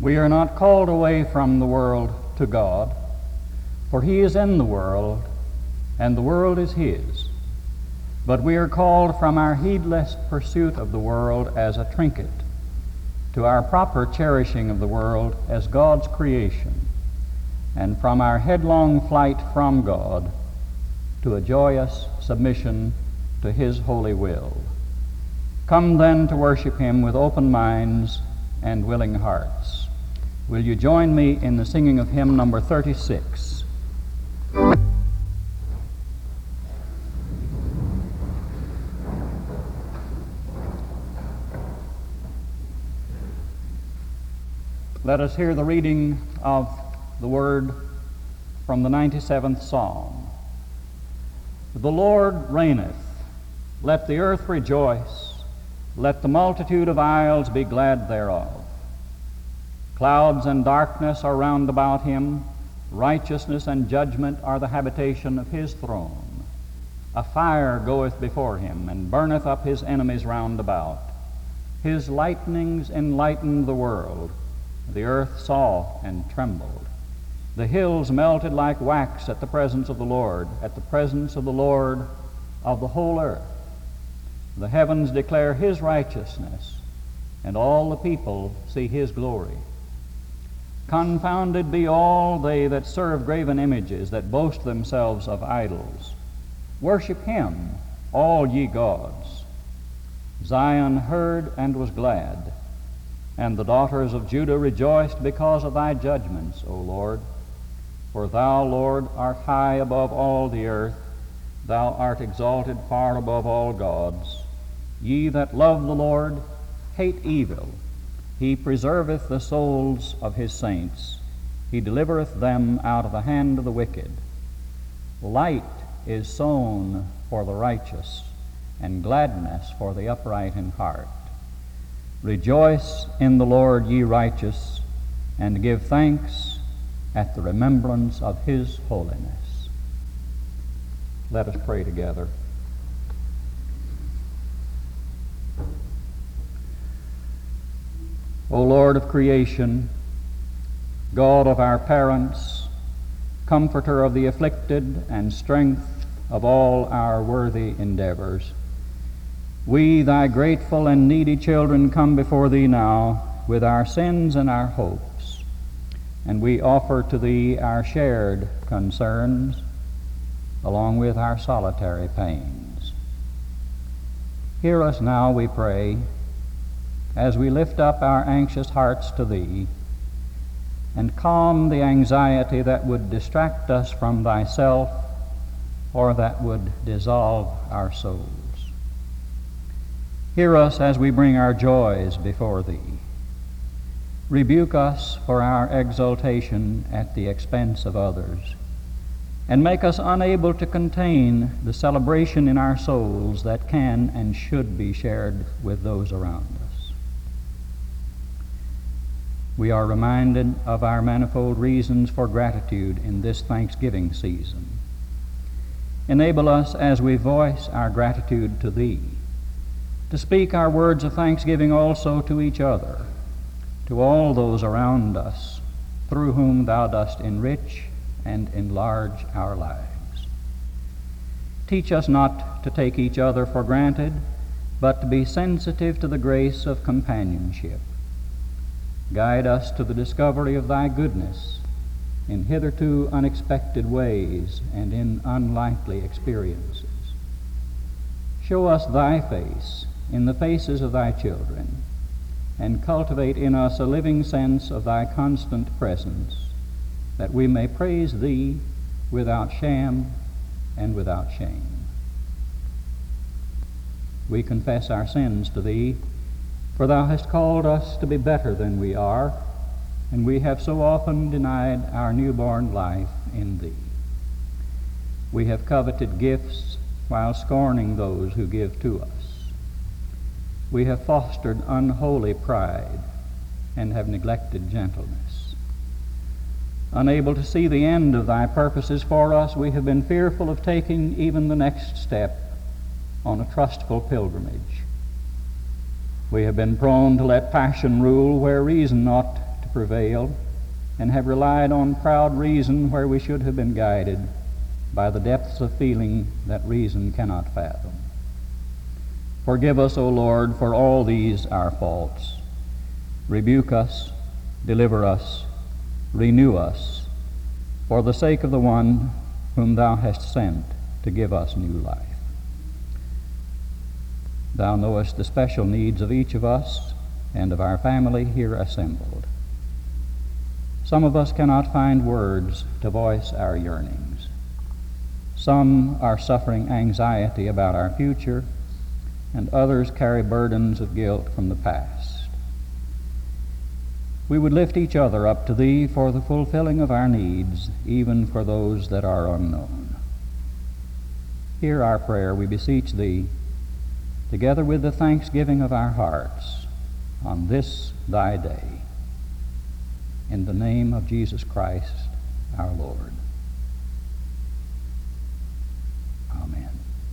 We are not called away from the world to God, for he is in the world, and the world is his. But we are called from our heedless pursuit of the world as a trinket to our proper cherishing of the world as God's creation, and from our headlong flight from God to a joyous submission to his holy will. Come then to worship him with open minds and willing hearts. Will you join me in the singing of hymn number 36? Let us hear the reading of the word from the 97th Psalm. The Lord reigneth. Let the earth rejoice. Let the multitude of isles be glad thereof. Clouds and darkness are round about him. Righteousness and judgment are the habitation of his throne. A fire goeth before him, and burneth up his enemies round about. His lightnings enlightened the world. The earth saw and trembled. The hills melted like wax at the presence of the Lord, at the presence of the Lord of the whole earth. The heavens declare his righteousness, and all the people see his glory. Confounded be all they that serve graven images, that boast themselves of idols. Worship him, all ye gods. Zion heard and was glad, and the daughters of Judah rejoiced because of thy judgments, O Lord. For thou, Lord, art high above all the earth. Thou art exalted far above all gods. Ye that love the Lord hate evil. He preserveth the souls of his saints. He delivereth them out of the hand of the wicked. Light is sown for the righteous, and gladness for the upright in heart. Rejoice in the Lord, ye righteous, and give thanks at the remembrance of his holiness. Let us pray together. O Lord of creation, God of our parents, comforter of the afflicted, and strength of all our worthy endeavors, we, thy grateful and needy children, come before thee now with our sins and our hopes, and we offer to thee our shared concerns along with our solitary pains. Hear us now, we pray, as we lift up our anxious hearts to thee, and calm the anxiety that would distract us from thyself or that would dissolve our souls. Hear us as we bring our joys before thee. Rebuke us for our exultation at the expense of others, and make us unable to contain the celebration in our souls that can and should be shared with those around us. We are reminded of our manifold reasons for gratitude in this Thanksgiving season. Enable us as we voice our gratitude to thee, to speak our words of thanksgiving also to each other, to all those around us, through whom thou dost enrich and enlarge our lives. Teach us not to take each other for granted, but to be sensitive to the grace of companionship. Guide us to the discovery of thy goodness in hitherto unexpected ways and in unlikely experiences. Show us thy face in the faces of thy children, and cultivate in us a living sense of thy constant presence, that we may praise thee without sham and without shame. We confess our sins to thee, for thou hast called us to be better than we are, and we have so often denied our newborn life in thee. We have coveted gifts while scorning those who give to us. We have fostered unholy pride and have neglected gentleness. Unable to see the end of thy purposes for us, we have been fearful of taking even the next step on a trustful pilgrimage. We have been prone to let passion rule where reason ought to prevailed, and have relied on proud reason where we should have been guided by the depths of feeling that reason cannot fathom. Forgive us, O Lord, for all these our faults. Rebuke us, deliver us, renew us, for the sake of the one whom thou hast sent to give us new life. Thou knowest the special needs of each of us and of our family here assembled. Some of us cannot find words to voice our yearnings. Some are suffering anxiety about our future, and others carry burdens of guilt from the past. We would lift each other up to Thee for the fulfilling of our needs, even for those that are unknown. Hear our prayer, we beseech Thee, together with the thanksgiving of our hearts on this Thy day. In the name of Jesus Christ, our Lord. Amen.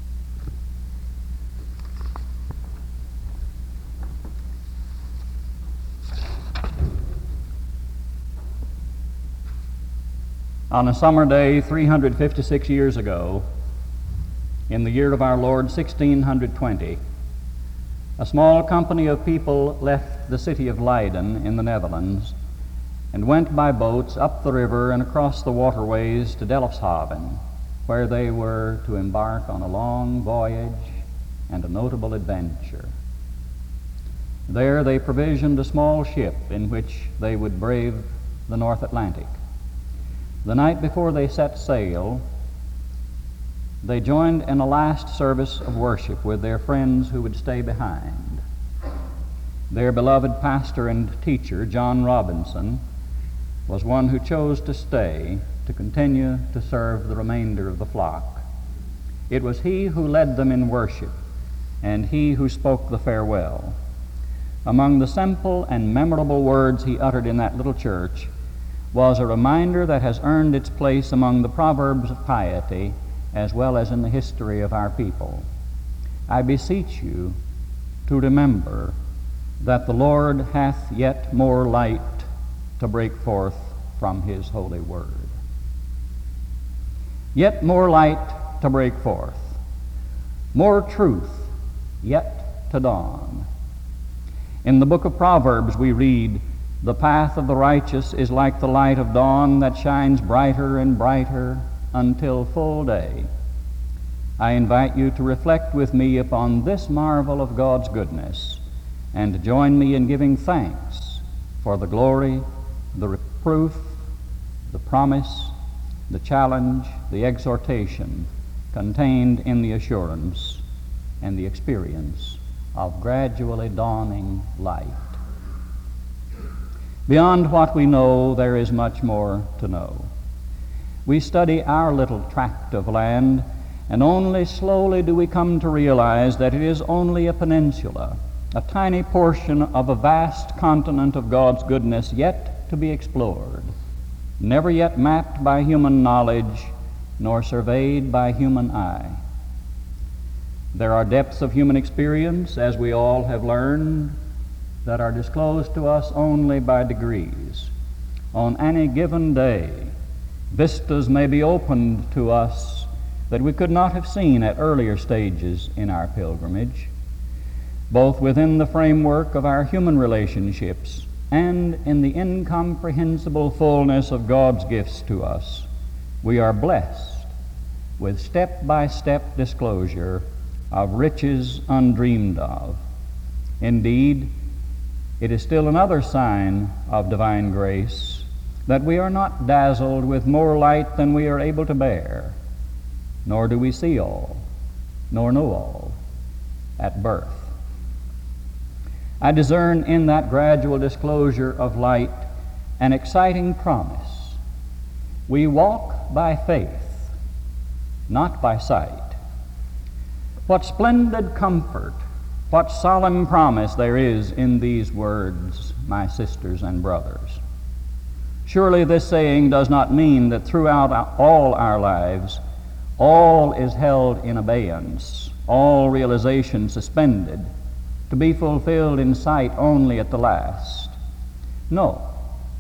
On a summer day 356 years ago, in the year of our Lord 1620, a small company of people left the city of Leiden in the Netherlands and went by boats up the river and across the waterways to Delfshaven, where they were to embark on a long voyage and a notable adventure. There they provisioned a small ship in which they would brave the North Atlantic. The night before they set sail, they joined in a last service of worship with their friends who would stay behind. Their beloved pastor and teacher, John Robinson, was one who chose to stay to continue to serve the remainder of the flock. It was he who led them in worship, and he who spoke the farewell. Among the simple and memorable words he uttered in that little church was a reminder that has earned its place among the proverbs of piety as well as in the history of our people. I beseech you to remember that the Lord hath yet more light to break forth from his holy word. Yet more light to break forth, more truth yet to dawn. In the book of Proverbs we read, "The path of the righteous is like the light of dawn that shines brighter and brighter until full day." I invite you to reflect with me upon this marvel of God's goodness and join me in giving thanks for the glory, the reproof, the promise, the challenge, the exhortation contained in the assurance and the experience of gradually dawning light. Beyond what we know, there is much more to know. We study our little tract of land, and only slowly do we come to realize that it is only a peninsula, a tiny portion of a vast continent of God's goodness yet to be explored, never yet mapped by human knowledge, nor surveyed by human eye. There are depths of human experience, as we all have learned, that are disclosed to us only by degrees. On any given day, vistas may be opened to us that we could not have seen at earlier stages in our pilgrimage, both within the framework of our human relationships and in the incomprehensible fullness of God's gifts to us. We are blessed with step-by-step disclosure of riches undreamed of. Indeed, it is still another sign of divine grace that we are not dazzled with more light than we are able to bear, nor do we see all, nor know all at birth. I discern in that gradual disclosure of light an exciting promise. We walk by faith, not by sight. What splendid comfort, what solemn promise there is in these words, my sisters and brothers. Surely this saying does not mean that throughout all our lives, all is held in abeyance, all realization suspended, to be fulfilled in sight only at the last. No,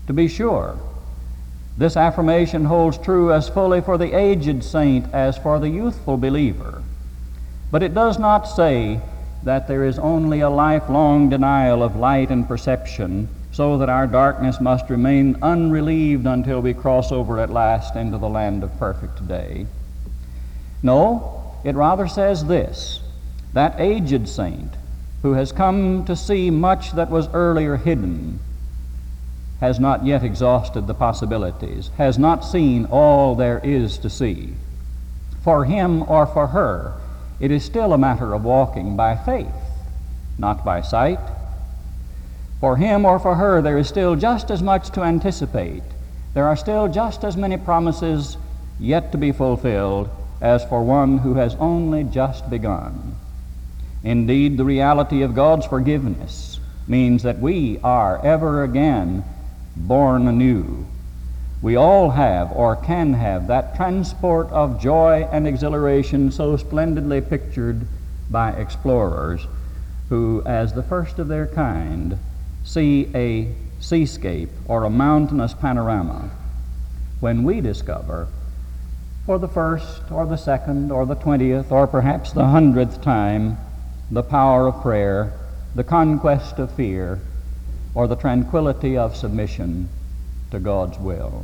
To be sure, this affirmation holds true as fully for the aged saint as for the youthful believer. But it does not say that there is only a lifelong denial of light and perception, so that our darkness must remain unrelieved until we cross over at last into the land of perfect day. No, it rather says this: that aged saint who has come to see much that was earlier hidden has not yet exhausted the possibilities, has not seen all there is to see. For him or for her, it is still a matter of walking by faith, not by sight. For him or for her, there is still just as much to anticipate. There are still just as many promises yet to be fulfilled as for one who has only just begun. Indeed, the reality of God's forgiveness means that we are ever again born anew. We all have or can have that transport of joy and exhilaration so splendidly pictured by explorers who, as the first of their kind, see a seascape or a mountainous panorama, when we discover for the first or the second or the 20th or perhaps the 100th time the power of prayer, the conquest of fear, or the tranquility of submission to God's will.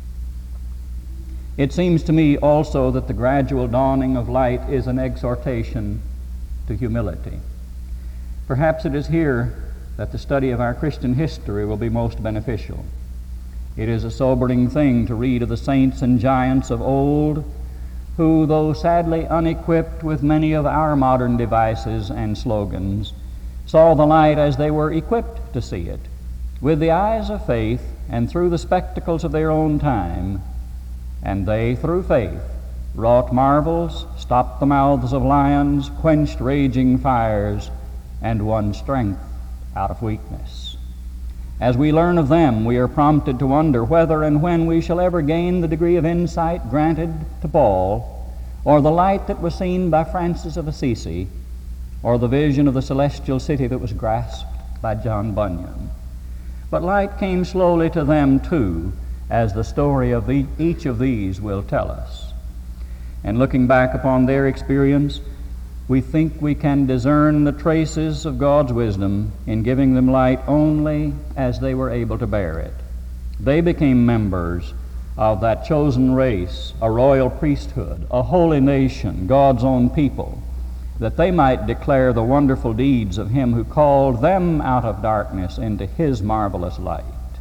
It seems to me also that the gradual dawning of light is an exhortation to humility. Perhaps it is here that the study of our Christian history will be most beneficial. It is a sobering thing to read of the saints and giants of old who, though sadly unequipped with many of our modern devices and slogans, saw the light as they were equipped to see it, with the eyes of faith and through the spectacles of their own time, and they, through faith, wrought marvels, stopped the mouths of lions, quenched raging fires, and won strength out of weakness. As we learn of them, we are prompted to wonder whether and when we shall ever gain the degree of insight granted to Paul, or the light that was seen by Francis of Assisi, or the vision of the celestial city that was grasped by John Bunyan. But light came slowly to them too, as the story of each of these will tell us. And looking back upon their experience, we think we can discern the traces of God's wisdom in giving them light only as they were able to bear it. They became members of that chosen race, a royal priesthood, a holy nation, God's own people, that they might declare the wonderful deeds of Him who called them out of darkness into His marvelous light.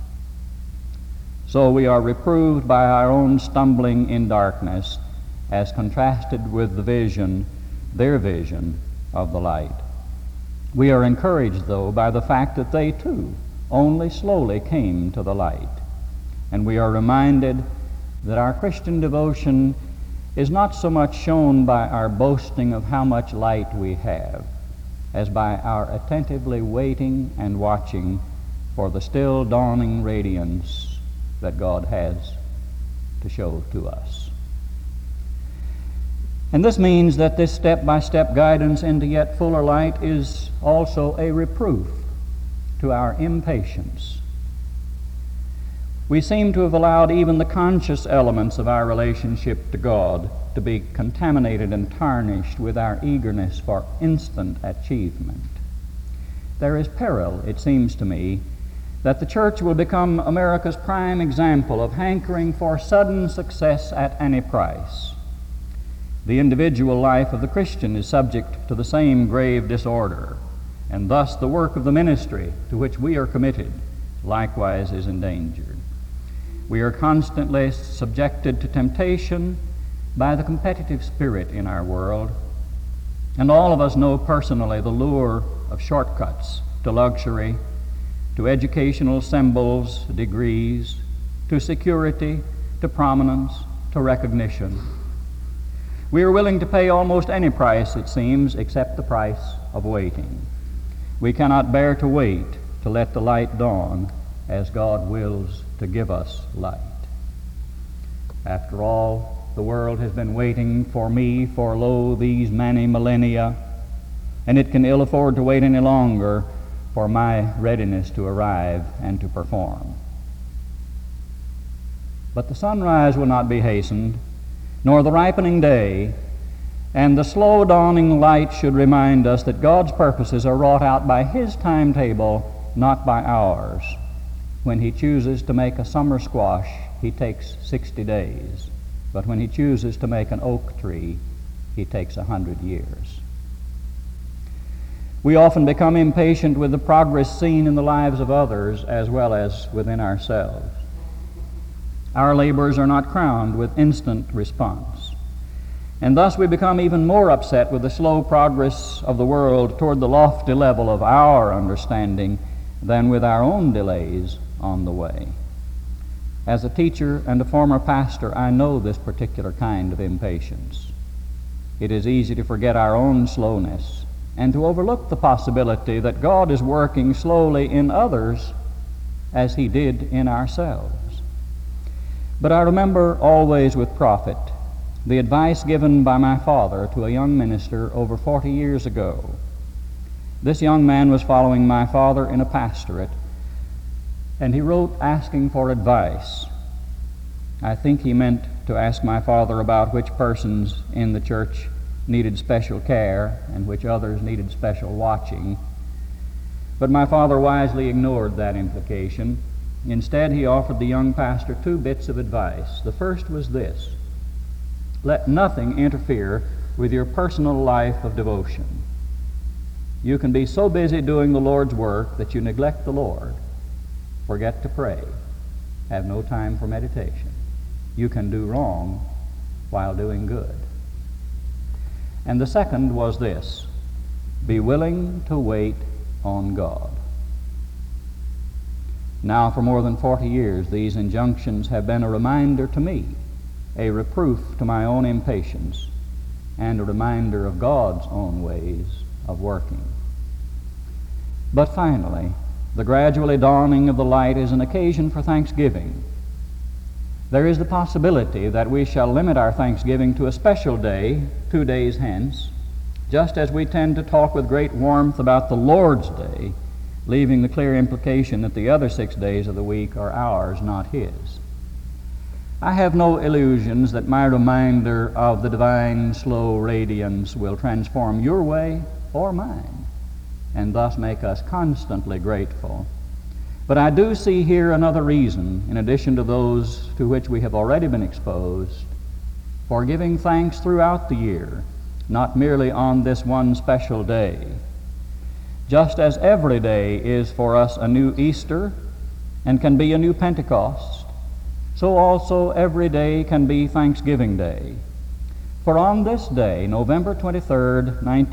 So we are reproved by our own stumbling in darkness as contrasted with their vision of the light. We are encouraged, though, by the fact that they too only slowly came to the light. And we are reminded that our Christian devotion is not so much shown by our boasting of how much light we have, as by our attentively waiting and watching for the still dawning radiance that God has to show to us. And this means that this step-by-step guidance into yet fuller light is also a reproof to our impatience. We seem to have allowed even the conscious elements of our relationship to God to be contaminated and tarnished with our eagerness for instant achievement. There is peril, it seems to me, that the church will become America's prime example of hankering for sudden success at any price. The individual life of the Christian is subject to the same grave disorder, and thus the work of the ministry to which we are committed likewise is endangered. We are constantly subjected to temptation by the competitive spirit in our world, and all of us know personally the lure of shortcuts to luxury, to educational symbols, degrees, to security, to prominence, to recognition. We are willing to pay almost any price, it seems, except the price of waiting. We cannot bear to wait to let the light dawn as God wills to give us light. After all, the world has been waiting for me for lo these many millennia, and it can ill afford to wait any longer for my readiness to arrive and to perform. But the sunrise will not be hastened, nor the ripening day, and the slow dawning light should remind us that God's purposes are wrought out by His timetable, not by ours. When He chooses to make a summer squash, He takes 60 days. But when He chooses to make an oak tree, He takes 100 years. We often become impatient with the progress seen in the lives of others as well as within ourselves. Our labors are not crowned with instant response. And thus we become even more upset with the slow progress of the world toward the lofty level of our understanding than with our own delays on the way. As a teacher and a former pastor, I know this particular kind of impatience. It is easy to forget our own slowness and to overlook the possibility that God is working slowly in others as He did in ourselves. But I remember always with profit the advice given by my father to a young minister over 40 years ago. This young man was following my father in a pastorate, and he wrote asking for advice. I think he meant to ask my father about which persons in the church needed special care and which others needed special watching. But my father wisely ignored that implication. Instead, he offered the young pastor 2 bits of advice. The first was this: let nothing interfere with your personal life of devotion. You can be so busy doing the Lord's work that you neglect the Lord, forget to pray, have no time for meditation. You can do wrong while doing good. And the second was this: be willing to wait on God. Now, for more than 40 years, these injunctions have been a reminder to me, a reproof to my own impatience, and a reminder of God's own ways of working. But finally, the gradually dawning of the light is an occasion for thanksgiving. There is the possibility that we shall limit our thanksgiving to a special day, 2 days hence, just as we tend to talk with great warmth about the Lord's Day, leaving the clear implication that the other 6 days of the week are ours, not His. I have no illusions that my reminder of the divine slow radiance will transform your way or mine, and thus make us constantly grateful. But I do see here another reason, in addition to those to which we have already been exposed, for giving thanks throughout the year, not merely on this one special day. Just as every day is for us a new Easter and can be a new Pentecost, so also every day can be Thanksgiving Day. For on this day, November 23rd,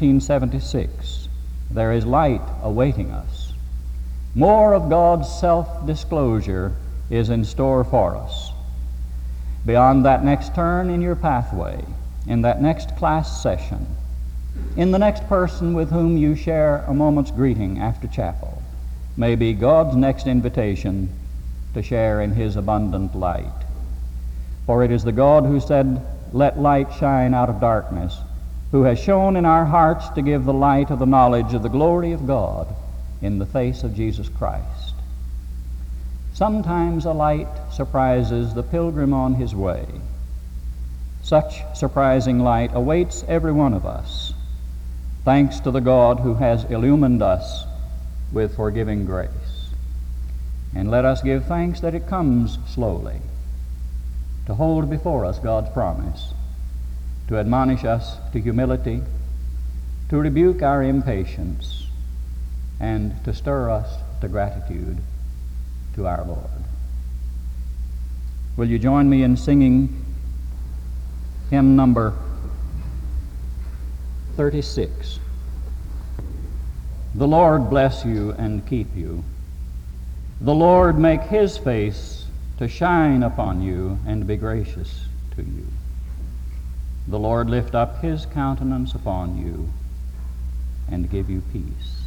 1976, there is light awaiting us. More of God's self-disclosure is in store for us. Beyond that next turn in your pathway, in that next class session, in the next person with whom you share a moment's greeting after chapel, may be God's next invitation to share in His abundant light. For it is the God who said, "Let light shine out of darkness," who has shone in our hearts to give the light of the knowledge of the glory of God in the face of Jesus Christ. Sometimes a light surprises the pilgrim on his way. Such surprising light awaits every one of us, thanks to the God who has illumined us with forgiving grace. And let us give thanks that it comes slowly, to hold before us God's promise, to admonish us to humility, to rebuke our impatience, and to stir us to gratitude to our Lord. Will you join me in singing hymn number 36? The Lord bless you and keep you. The Lord make His face to shine upon you and be gracious to you. The Lord lift up His countenance upon you and give you peace.